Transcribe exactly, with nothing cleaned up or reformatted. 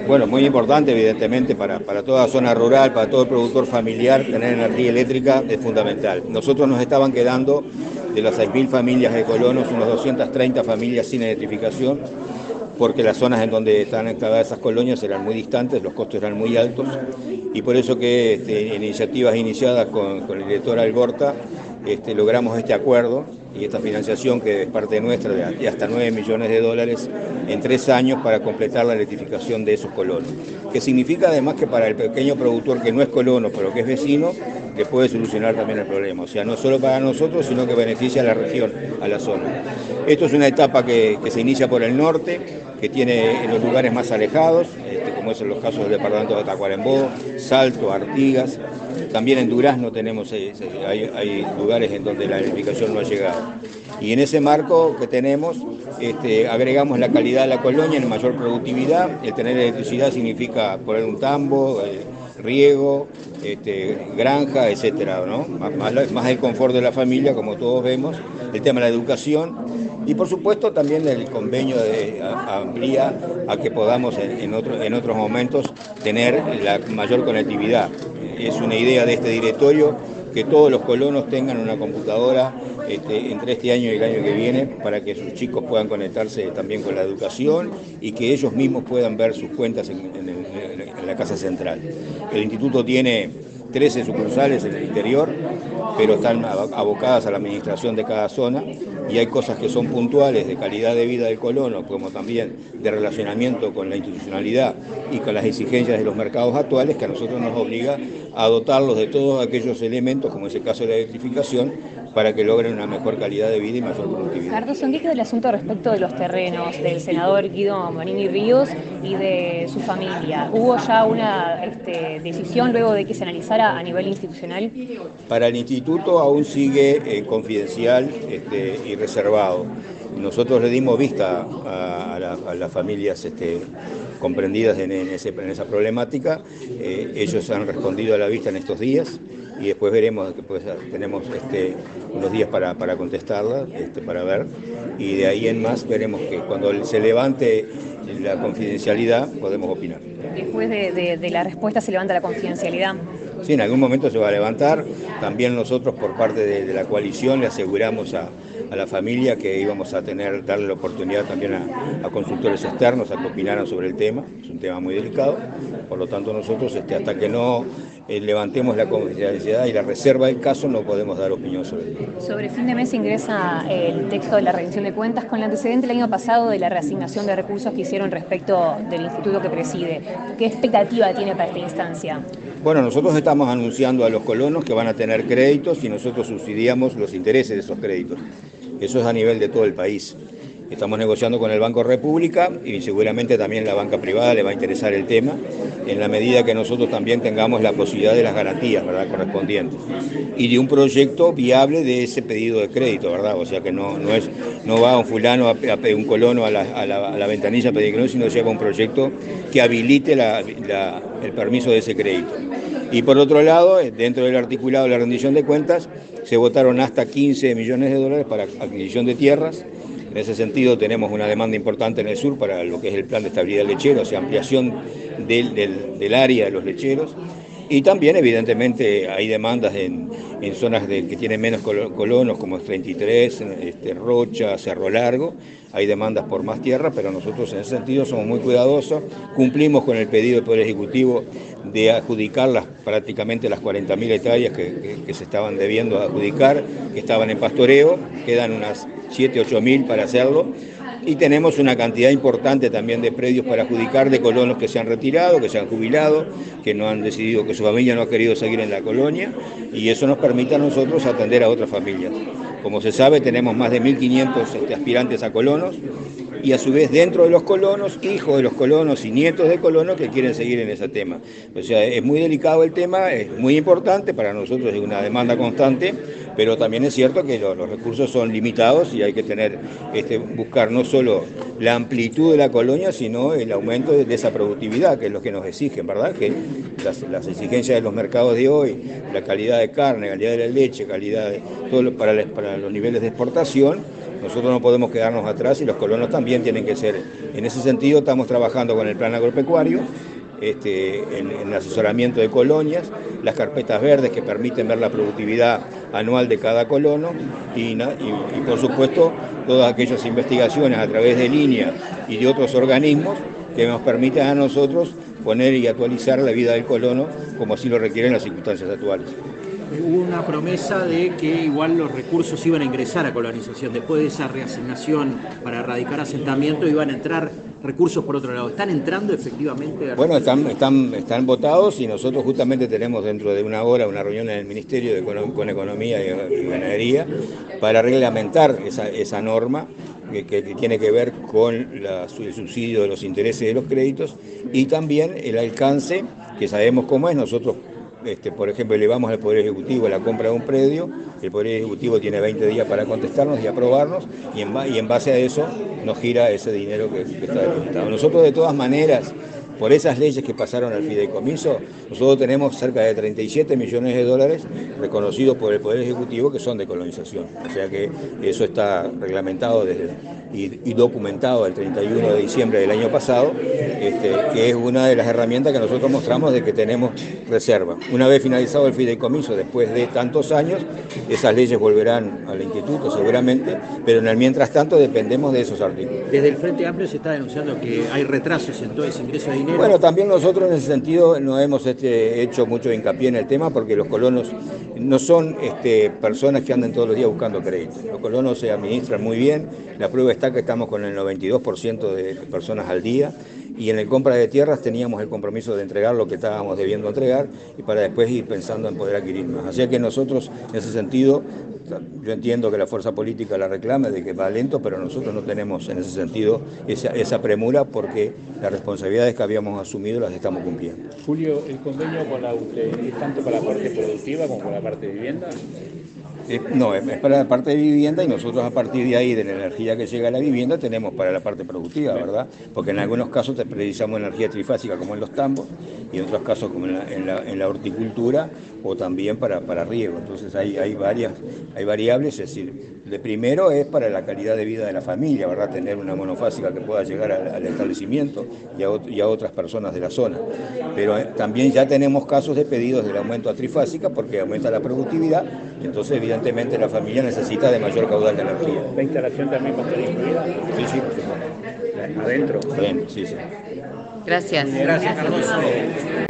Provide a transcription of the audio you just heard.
Bueno, muy importante evidentemente para, para toda zona rural, para todo el productor familiar, tener energía eléctrica es fundamental. Nosotros nos estaban quedando de las seis mil familias de colonos, unas doscientas treinta familias sin electrificación, porque las zonas en donde están instaladas esas colonias eran muy distantes, los costos eran muy altos, y por eso que este, iniciativas iniciadas con, con el director Algorta, este, logramos este acuerdo y esta financiación que es parte nuestra de hasta nueve millones de dólares en tres años para completar la electrificación de esos colonos, que significa además que para el pequeño productor que no es colono, pero que es vecino, que puede solucionar también el problema. O sea, no solo para nosotros, sino que beneficia a la región, a la zona. Esto es una etapa que, que se inicia por el norte, que tiene en los lugares más alejados, este, como es en los casos del departamento de Tacuarembó, Salto, Artigas. También en Durazno tenemos, hay, hay lugares en donde la electrificación no ha llegado. Y en ese marco que tenemos, este, agregamos la calidad de la colonia en mayor productividad. El tener electricidad significa poner un tambo, eh, riego, este, granja, etcétera, ¿no? Más, más, más el confort de la familia, como todos vemos, el tema de la educación y por supuesto también el convenio de, a, amplía a que podamos en, en, otro, en otros momentos tener la mayor conectividad. Es una idea de este directorio que todos los colonos tengan una computadora este, entre este año y el año que viene para que sus chicos puedan conectarse también con la educación y que ellos mismos puedan ver sus cuentas en, en, en, en la casa central. El instituto tiene trece sucursales en el interior, pero están abocadas a la administración de cada zona y hay cosas que son puntuales de calidad de vida del colono, como también de relacionamiento con la institucionalidad y con las exigencias de los mercados actuales, que a nosotros nos obliga a dotarlos de todos aquellos elementos, como es el caso de la electrificación, para que logren una mejor calidad de vida y mayor productividad. Cardoso, ¿qué queda el asunto respecto de los terrenos del senador Guido Manini Ríos y de su familia? ¿Hubo ya una este, decisión luego de que se analizara a nivel institucional? Para el instituto aún sigue eh, confidencial este, y reservado. Nosotros le dimos vista a, a, la, a las familias este, comprendidas en, en, ese, en esa problemática. Eh, ellos han respondido a la vista en estos días y después veremos, que pues, tenemos este, unos días para, para contestarla, este, para ver, y de ahí en más veremos que cuando se levante la confidencialidad podemos opinar. Después de, de, de la respuesta se levanta la confidencialidad. Sí, en algún momento se va a levantar. También nosotros por parte de, de la coalición le aseguramos a, a la familia que íbamos a tener, darle la oportunidad también a, a consultores externos a que opinaran sobre el tema. Es un tema muy delicado, por lo tanto nosotros este, hasta que no eh, levantemos la confidencialidad y la reserva del caso no podemos dar opinión sobre el tema. Sobre fin de mes ingresa el texto de la rendición de cuentas con el antecedente el año pasado de la reasignación de recursos que hicieron respecto del instituto que preside. ¿Qué expectativa tiene para esta instancia? Bueno, nosotros estamos anunciando a los colonos que van a tener créditos y nosotros subsidiamos los intereses de esos créditos. Eso es a nivel de todo el país. Estamos negociando con el Banco República y seguramente también la banca privada le va a interesar el tema, en la medida que nosotros también tengamos la posibilidad de las garantías, ¿verdad?, correspondientes. Y de un proyecto viable de ese pedido de crédito, ¿verdad? O sea que no, no, es, no va un fulano, a, a un colono a la, a la, a la ventanilla a pedir crédito, sino lleva un proyecto que habilite la, la, el permiso de ese crédito. Y por otro lado, dentro del articulado de la rendición de cuentas, se votaron hasta quince millones de dólares para adquisición de tierras. En ese sentido tenemos una demanda importante en el sur para lo que es el plan de estabilidad lechero, o sea, ampliación del, del, del área de los lecheros. Y también, evidentemente, hay demandas en, en zonas de, que tienen menos colonos, como es treinta y tres, este, Rocha, Cerro Largo. Hay demandas por más tierra, pero nosotros en ese sentido somos muy cuidadosos. Cumplimos con el pedido del Poder Ejecutivo de adjudicar las, prácticamente las cuarenta mil hectáreas que, que, que se estaban debiendo adjudicar, que estaban en pastoreo. Quedan unas siete, ocho mil para hacerlo. Y tenemos una cantidad importante también de predios para adjudicar de colonos que se han retirado, que se han jubilado, que no han decidido, que su familia no ha querido seguir en la colonia, y eso nos permite a nosotros atender a otras familias. Como se sabe, tenemos más de mil quinientos este, aspirantes a colonos, y a su vez dentro de los colonos, hijos de los colonos y nietos de colonos que quieren seguir en ese tema. O sea, es muy delicado el tema, es muy importante, para nosotros es una demanda constante, pero también es cierto que los, los recursos son limitados y hay que tener, este, buscar no solo la amplitud de la colonia, sino el aumento de, de esa productividad, que es lo que nos exigen, ¿verdad? Que las, las exigencias de los mercados de hoy, la calidad de carne, calidad de la leche, calidad de todo lo, para, para los niveles de exportación, nosotros no podemos quedarnos atrás y los colonos también tienen que ser. En ese sentido estamos trabajando con el plan agropecuario, Este, en, en asesoramiento de colonias, las carpetas verdes que permiten ver la productividad anual de cada colono y, y, y por supuesto todas aquellas investigaciones a través de línea y de otros organismos que nos permitan a nosotros poner y actualizar la vida del colono como así lo requieren las circunstancias actuales. Hubo una promesa de que igual los recursos iban a ingresar a colonización, después de esa reasignación para erradicar asentamiento iban a entrar recursos por otro lado. ¿Están entrando efectivamente? Bueno, están, están, están votados y nosotros justamente tenemos dentro de una hora una reunión en el Ministerio de Econom- con Economía y Ganadería para reglamentar esa, esa norma que, que tiene que ver con la, el subsidio de los intereses de los créditos y también el alcance, que sabemos cómo es. Nosotros Este, por ejemplo, elevamos al Poder Ejecutivo la compra de un predio, el Poder Ejecutivo tiene veinte días para contestarnos y aprobarnos, y en, y en base a eso nos gira ese dinero que, que está depositado. Nosotros, de todas maneras, por esas leyes que pasaron al fideicomiso, nosotros tenemos cerca de treinta y siete millones de dólares reconocidos por el Poder Ejecutivo que son de colonización. O sea que eso está reglamentado desde, y, y documentado el treinta y uno de diciembre del año pasado, este, que es una de las herramientas que nosotros mostramos de que tenemos reserva. Una vez finalizado el fideicomiso, después de tantos años, esas leyes volverán al instituto seguramente, pero en el mientras tanto dependemos de esos artículos. Desde el Frente Amplio se está denunciando que hay retrasos en todo ese ingreso de dinero. Bueno, también nosotros en ese sentido no hemos este, hecho mucho hincapié en el tema porque los colonos no son este, personas que andan todos los días buscando créditos. Los colonos se administran muy bien, la prueba está que estamos con el noventa y dos por ciento de personas al día y en el compra de tierras teníamos el compromiso de entregar lo que estábamos debiendo entregar y para después ir pensando en poder adquirir más. Así que nosotros en ese sentido, yo entiendo que la fuerza política la reclame de que va lento, pero nosotros no tenemos en ese sentido esa, esa premura porque las responsabilidades que habíamos asumido las estamos cumpliendo. Julio, ¿el convenio con la U T E es tanto para la parte productiva como para la parte de vivienda? Eh, no, es para la parte de vivienda y nosotros a partir de ahí, de la energía que llega a la vivienda, tenemos para la parte productiva, ¿verdad? Porque en algunos casos te precisamos energía trifásica como en los tambos y en otros casos como en la, en la, en la horticultura o también para, para riego. Entonces hay, hay, varias, hay variables, es decir, de primero es para la calidad de vida de la familia, ¿verdad? Tener una monofásica que pueda llegar al, al establecimiento y a, y a otras personas de la zona. Pero eh, también ya tenemos casos de pedidos del aumento a trifásica porque aumenta la productividad y entonces evidentemente Evidentemente la familia necesita de mayor caudal de energía. ¿La instalación también va a estar incluida? Sí, sí, por supuesto. ¿Adentro? Adentro, sí, sí. Gracias. Gracias, Carlos.